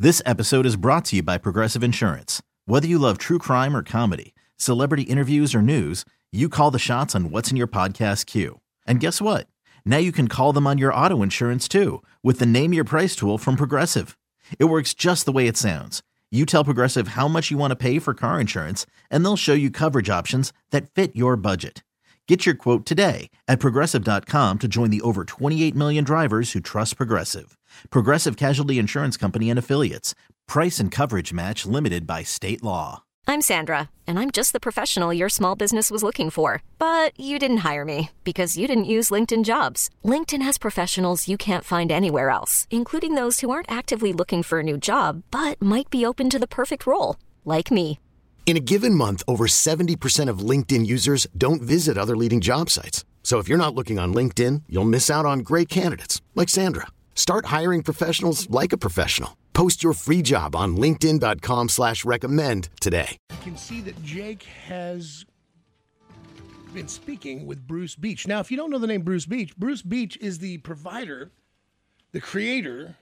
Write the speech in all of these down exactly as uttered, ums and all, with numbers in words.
This episode is brought to you by Progressive Insurance. Whether you love true crime or comedy, celebrity interviews or news, you call the shots on what's in your podcast queue. And guess what? Now you can call them on your auto insurance too with the Name Your Price tool from Progressive. It works just the way it sounds. You tell Progressive how much you want to pay for car insurance, and they'll show you coverage options that fit your budget. Get your quote today at Progressive dot com to join the over twenty-eight million drivers who trust Progressive. Progressive Casualty Insurance Company and Affiliates. Price and coverage match limited by state law. I'm Sandra, and I'm just the professional your small business was looking for. But you didn't hire me because you didn't use LinkedIn Jobs. LinkedIn has professionals you can't find anywhere else, including those who aren't actively looking for a new job, but might be open to the perfect role, like me. In a given month, over seventy percent of LinkedIn users don't visit other leading job sites. So if you're not looking on LinkedIn, you'll miss out on great candidates like Sandra. Start hiring professionals like a professional. Post your free job on linkedin dot com slash recommend today. You can see that Jake has been speaking with Bruce Beach. Now, if you don't know the name Bruce Beach, Bruce Beach is the provider, the creator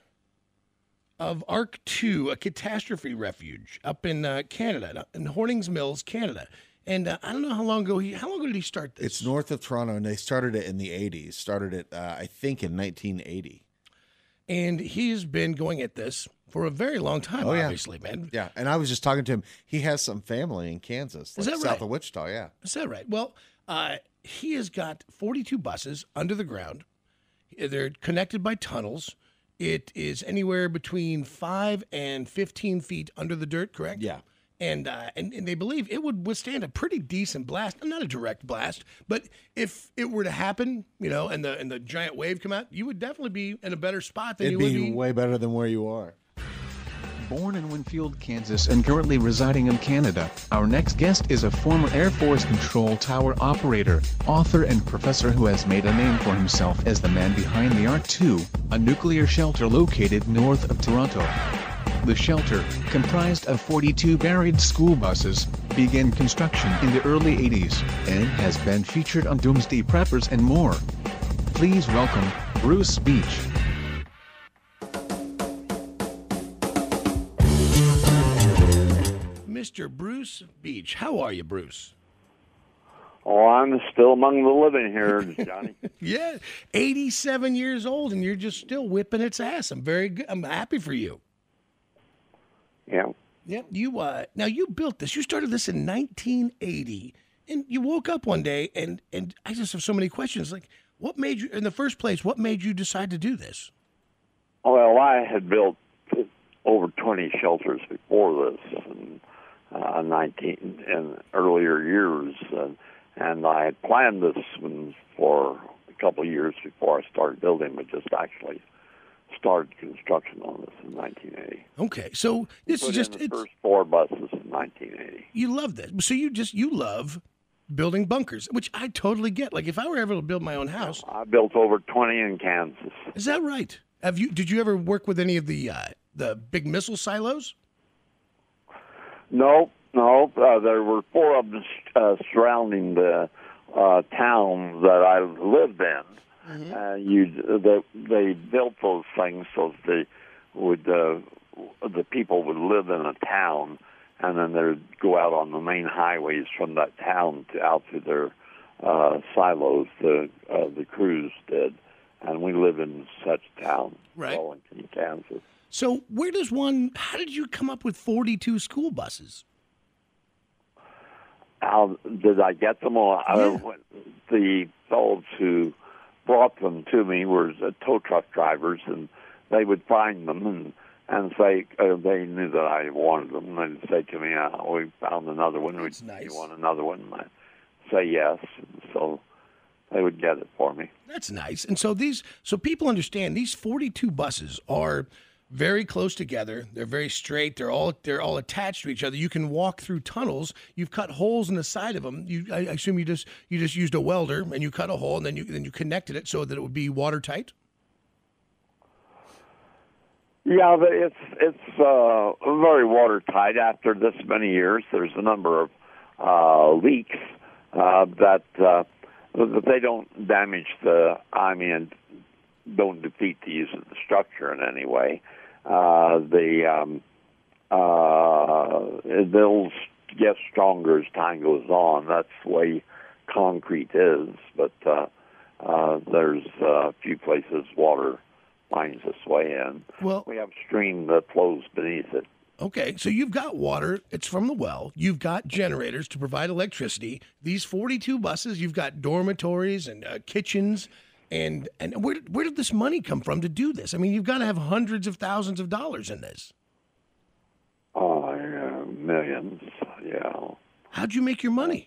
of Ark two, a catastrophe refuge up in uh, Canada, in Hornings Mills, Canada. And uh, I don't know how long ago he, how long ago did he start this? It's north of Toronto, and they started it in the eighties. Started it, uh, I think, in nineteen eighty. And he has been going at this for a very long time, oh, yeah. obviously, man. Yeah, and I was just talking to him. He has some family in Kansas, like Is that south right? of Wichita, yeah. Is that right? Well, uh, he has got forty-two buses under the ground. They're connected by tunnels. It is anywhere between five and fifteen feet under the dirt, correct? Yeah. And, uh, and and they believe it would withstand a pretty decent blast, not a direct blast, but if it were to happen, you know, and the and the giant wave come out, you would definitely be in a better spot than It'd you be would be. way better than where you are. Born in Winfield, Kansas, and currently residing in Canada, our next guest is a former Air Force control tower operator, author, and professor who has made a name for himself as the man behind the Ark two, a nuclear shelter located north of Toronto. The shelter, comprised of forty-two buried school buses, began construction in the early eighties and has been featured on Doomsday Preppers and more. Please welcome Bruce Beach. Mister Bruce Beach. How are you, Bruce? Oh, I'm still among the living here, Johnny. Yeah, eighty-seven years old, and you're just still whipping its ass. I'm very good. I'm happy for you. Yeah. Yeah, you uh now you built this. You started this in nineteen eighty, and you woke up one day, and and I just have so many questions. Like, what made you, in the first place, what made you decide to do this? Well, I had built over twenty shelters before this, and uh, nineteen in earlier years, uh, and I had planned this one for a couple of years before I started building, but just actually started construction on this in nineteen eighty. Okay, so this Put is just in the it's, first four buses in nineteen eighty. you love this. So you just you love building bunkers, which I totally get. Like if I were ever to build my own house, I built over twenty in Kansas. is that right? Have you? Did you ever work with any of the uh, the big missile silos? No, no. Uh, there were four of them uh, surrounding the uh, town that I lived in. Mm-hmm. Uh, you, the, they built those things so they would, uh, the people would live in a town, and then they'd go out on the main highways from that town to out to their uh, silos. The uh, the crews did, and we live in such a town, Right. Wellington, Kansas. So where does one? How did you come up with forty-two school buses? How did I get them? Well, Yeah. I, the fellows who brought them to me were uh, tow truck drivers, and they would find them and and say uh, they knew that I wanted them. And they'd say to me, uh, "We found another one. That's we nice. You want another one?" And I'd say yes. And so they would get it for me. That's nice. And so these, so people understand these forty-two buses are very close together. They're very straight. They're all they're all attached to each other. You can walk through tunnels. You've cut holes in the side of them. You, I assume you just you just used a welder and you cut a hole and then you then you connected it so that it would be watertight. Yeah, but it's it's uh, very watertight. After this many years, there's a number of uh, leaks uh, that uh, that they don't damage the. I mean, don't defeat the use of the structure in any way. uh, the um, uh, they'll get stronger as time goes on. That's the way concrete is. But uh, uh, there's a few places water finds its way in. Well, we have a stream that flows beneath it. Okay, so you've got water. It's from the well. You've got generators to provide electricity. These forty-two buses, you've got dormitories and uh, kitchens. And and where, where did this money come from to do this? I mean, you've got to have hundreds of thousands of dollars in this. Oh, yeah, millions, yeah. How'd you make your money?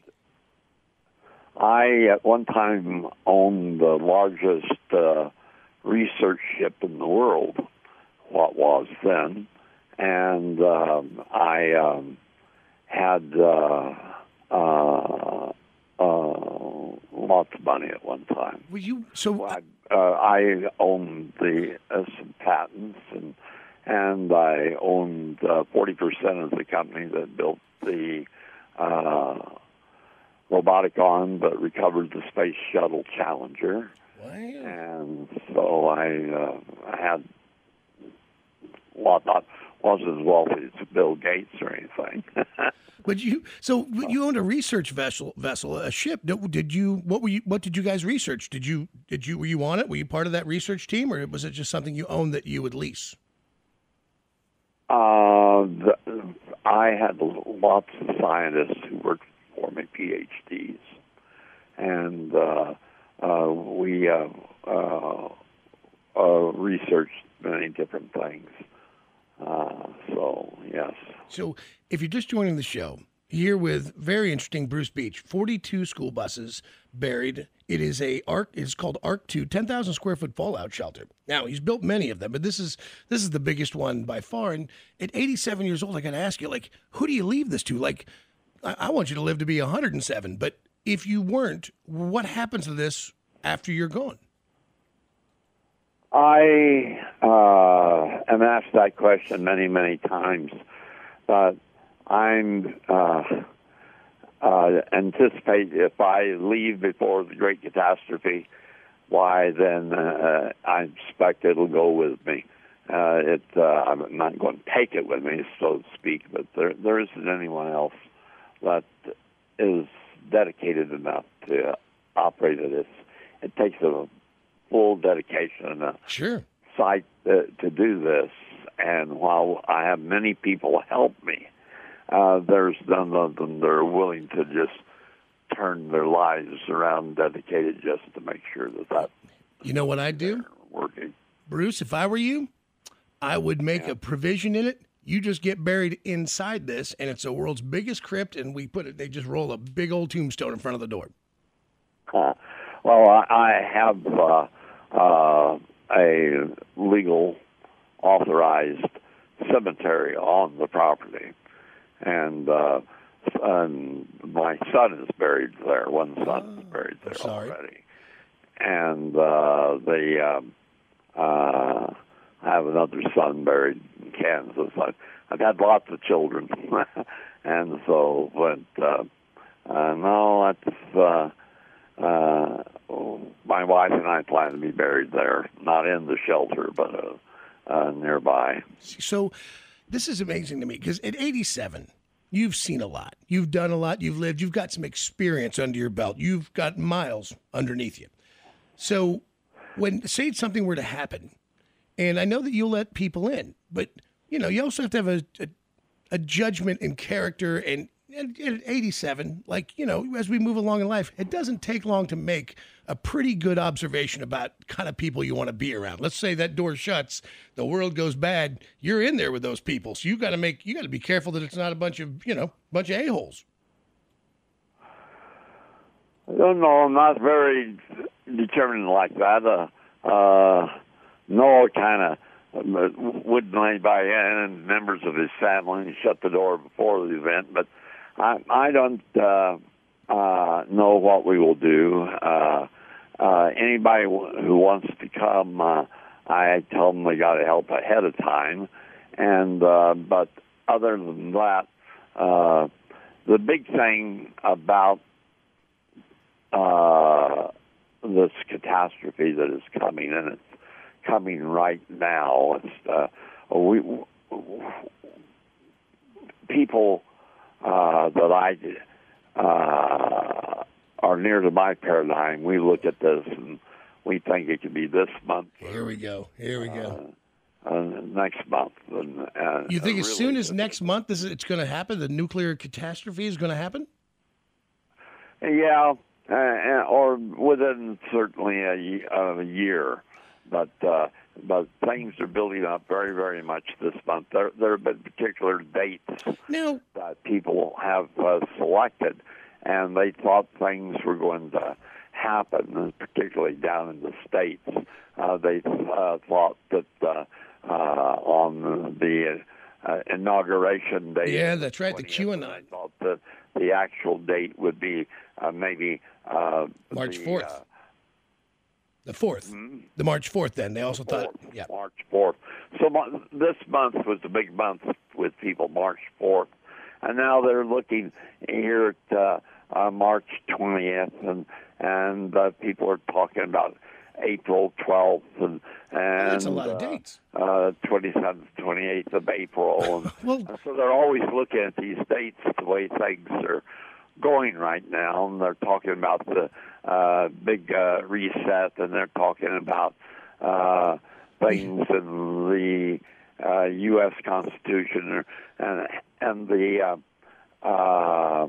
I, at one time, owned the largest uh, research ship in the world, what was then. And um, I um, had uh, uh, uh, lots of money at one time. Were you so? I, uh, I owned the uh, some patents, and and I owned uh, forty percent of the company that built the uh, robotic arm that recovered the Space Shuttle Challenger. Wow. And so I, uh, I had well, not wasn't as wealthy as Bill Gates or anything. But you, so you owned a research vessel, vessel, a ship. Did you? What were you? What did you guys research? Did you? Did you? Were you on it? Were you part of that research team, or was it just something you owned that you would lease? Uh, the, I had lots of scientists who worked for me, PhDs, and uh, uh, we uh, uh, uh, researched many different things. Uh, so, yes. So if you're just joining the show, here with very interesting Bruce Beach, forty-two school buses buried. It is a Ark. It's called Ark two, ten thousand square foot fallout shelter. Now, he's built many of them, but this is this is the biggest one by far. And at eighty-seven years old, I got to ask you, like, who do you leave this to? Like, I, I want you to live to be one hundred seven, but if you weren't, what happens to this after you're gone? I uh, am asked that question many, many times, but I'm uh, uh, anticipate if I leave before the great catastrophe, why then uh, I expect it'll go with me. Uh, it uh, I'm not going to take it with me, so to speak, but there there isn't anyone else that is dedicated enough to operate it. It takes a full dedication and a sure. site to, to do this. And while I have many people help me, uh, there's none of them that are willing to just turn their lives around, dedicated just to make sure that that. You know what I'd do, working. Bruce? If I were you, I would make Yeah. a provision in it. You just get buried inside this, and it's the world's biggest crypt. And we put it. They just roll a big old tombstone in front of the door. Uh, well, I, I have uh, uh, a legal authorized cemetery on the property, and, uh, and my son is buried there. One son is buried there sorry. already, and uh, the um, uh, I have another son buried in Kansas. I, I've had lots of children, and so, but uh, uh, no, that's. Uh, Uh, my wife and I plan to be buried there, not in the shelter, but uh, uh, nearby. So this is amazing to me because at eighty-seven, you've seen a lot. You've done a lot. You've lived. You've got some experience under your belt. You've got miles underneath you. So when, say something were to happen, and I know that you'll let people in, but, you know, you also have to have a, a, a judgment and character and And at eighty-seven, like, you know, as we move along in life, it doesn't take long to make a pretty good observation about kind of people you want to be around. Let's say that door shuts, the world goes bad, you're in there with those people. So you got to make, you got to be careful that it's not a bunch of, you know, bunch of a-holes. I don't know. I'm not very determined like that. Uh, uh, no kind of wouldn't let anybody in, and members of his family shut the door before the event, but I, I don't uh, uh, know what we will do. Uh, uh, anybody who wants to come, uh, I tell them they got to help ahead of time. And uh, but other than that, uh, the big thing about uh, this catastrophe that is coming, and it's coming right now, it's uh, we people uh, that I uh, are near to my paradigm, we look at this and we think it could be this month. Here we go. Here we go. Uh, uh, next month. And, and you think as really soon as next month this is, it's going to happen? The nuclear catastrophe is going to happen? Yeah, uh, or within certainly a, a year. But uh, but things are building up very, very much this month. There, there have been particular dates now, that people have uh, selected, and they thought things were going to happen, particularly down in the States. Uh, they uh, thought that uh, uh, on the uh, inauguration day. Yeah, that's right, the QAnon. I thought that the actual date would be uh, maybe uh, March the, fourth. Uh, the fourth. Mm-hmm. The March fourth, then. They also fourth, thought, yeah. March fourth. So mo- this month was a big month with people, March fourth. And now they're looking here at uh, uh, March twentieth, and, and uh, people are talking about April twelfth, and, and That's a lot of uh, dates. Uh, twenty-seventh, twenty-eighth of April. And, well, and so they're always looking at these dates, the way things are going right now, and they're talking about the uh, big uh, reset, and they're talking about uh, things in the uh, U S Constitution and and the uh, uh,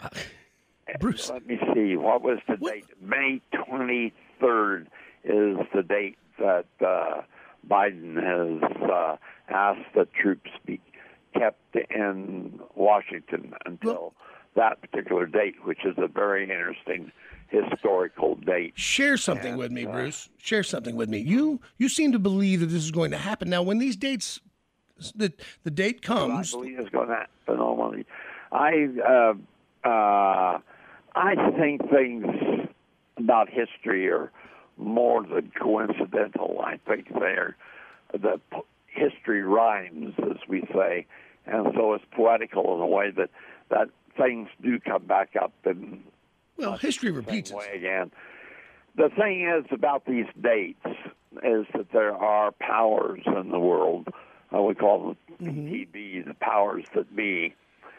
Bruce. Let me see. What was the what? date? May twenty-third is the date that uh, Biden has uh, asked that troops be kept in Washington until well, that particular date, which is a very interesting historical date. Share something and, with me, uh, Bruce. Share something with me. You you seem to believe that this is going to happen. Now, when these dates, the the date comes. I believe it's going to happen. Normally, I uh, uh, I think things about history are more than coincidental. I think they're the history rhymes, as we say, and so it's poetical in a way that that things do come back up and. Well, history repeats way again. The thing is about these dates is that there are powers in the world. Uh, we call them mm-hmm. P B, the powers that be,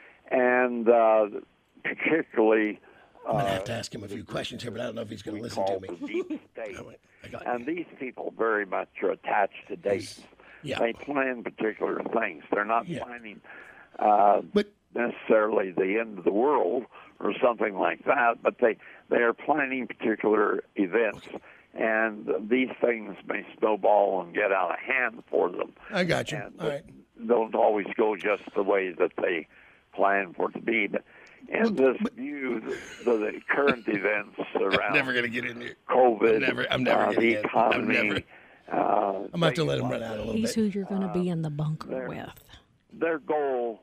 and uh, particularly. I'm going to uh, have to ask him a few questions here, but I don't know if he's going to listen to me. The deep state. I got and these people very much are attached to dates. Yeah. They plan particular things. They're not Yeah. planning uh, But necessarily the end of the world or something like that, but they, they are planning particular events, and these things may snowball and get out of hand for them. I got you. And All right. don't always go just the way that they plan for it to be. But in Well, this but- view, the, the current events around I'm never going to get in here. COVID, I'm never- I'm never uh, gonna the get- I'm economy, never- uh, I'm going to have to let him things run like out a little He's bit. who you're going to be in the bunker there. with. Their goal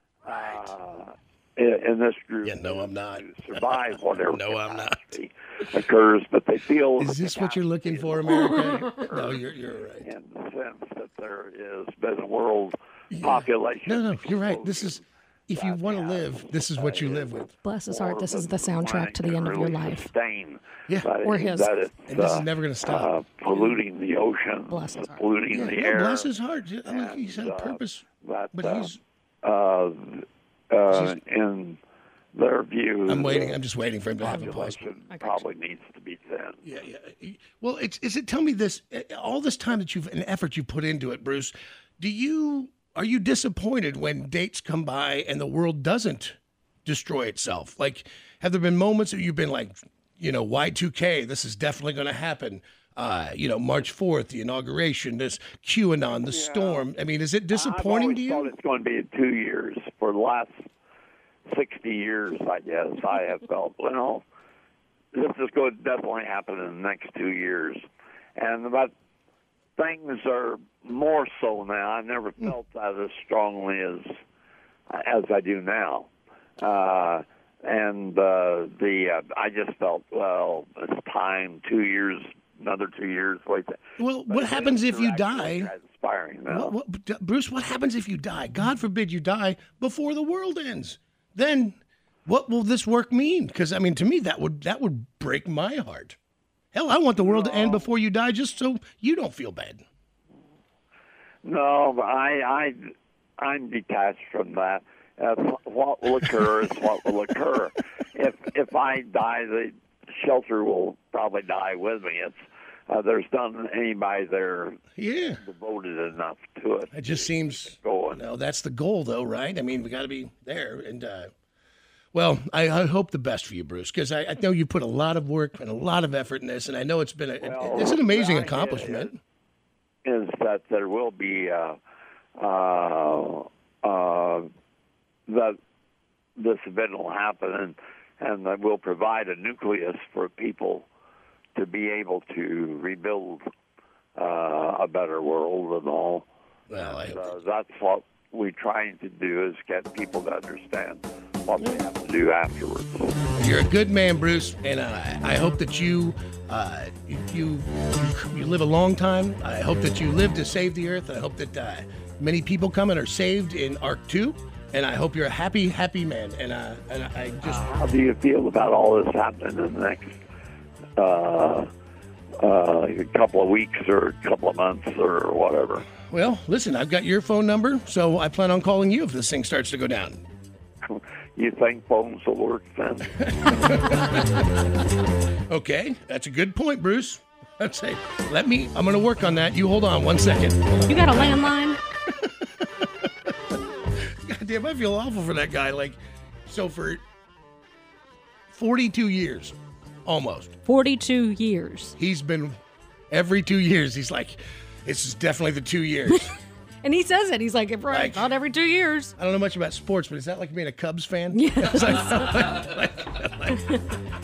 uh, in, in this group Yeah, no, I'm not. is to survive whatever No, I'm not. catastrophe occurs, but they feel Is the this what you're looking for, catastrophe America? No, you're you're right. in the sense that there is been a world population. No, no, you're right. This explosion. is if you want to live, this is what you live with. Bless his heart, this is the soundtrack to the end of your life. Sustain Yeah. that Or it- his. That it's, And this is uh, never going to stop. uh, polluting the ocean, Bless his heart. polluting Yeah, the no, air. bless his heart. I Like he said, and, a uh, purpose. That, But uh, he's. uh, uh, in their view, I'm waiting. the I'm just waiting for him to have a pause. population I got probably needs to be thin. Yeah, yeah. Well, it's is it? Tell me this: all this time that you've an effort you put into it, Bruce. Do you are you disappointed when dates come by and the world doesn't destroy itself? Like, have there been moments that you've been like, you know, Y two K? This is definitely going to happen. Uh, you know, March fourth, the inauguration, this QAnon, the storm. I mean, is it disappointing I've to always you? thought it's going to be in two years. For the last sixty years, I guess, I have felt, well, this is going to definitely happen in the next two years. And but things are more so now. I never felt that as strongly as as I do now. Uh, and uh, the uh, I just felt, well, it's time, two years, another two years. Wait, Well, but what happens if you it's actually die? Inspiring now. What, what, Bruce, what happens if you die? God forbid you die before the world ends. Then what will this work mean? Because, I mean, to me, that would that would break my heart. Hell, I want the world to end before you die just so you don't feel bad. No, but I, I, I'm detached from that. Uh, what will occur is what will occur. If if I die, the shelter will probably die with me. It's uh, there's not anybody there yeah. devoted enough to it. It just seems. Going. No, that's the goal, though, right? I mean, we got to be there. And uh, well, I, I hope the best for you, Bruce, because I, I know you put a lot of work and a lot of effort in this, and I know it's been a, well, it's an amazing the accomplishment. Is, is that there will be uh, uh, uh, that this event will happen, and and that will provide a nucleus for people to be able to rebuild uh, a better world and all. Well, I and, uh, that's what we're trying to do, is get people to understand what they have to do afterwards. You're a good man, Bruce, and uh, I hope that you, uh, you, you you live a long time. I hope that you live to save the earth. I hope that uh, many people come and are saved in Ark two, and I hope you're a happy, happy man. And, uh, and I just... How do you feel about all this happening in the next uh, uh, couple of weeks or a couple of months or whatever? Well, listen, I've got your phone number, so I plan on calling you if this thing starts to go down. You think phones will work then? Okay, that's a good point, Bruce. I'd say, let me, I'm going to work on that. You hold on one second. You got a landline? God damn, I feel awful for that guy. Like, so for forty-two years, almost. forty-two years. He's been, every two years, he's like, this is definitely the two years. And he says it. He's like, right, Like- not every two years. I don't know much about sports, but is that like being a Cubs fan? Yeah. It's like- like- like-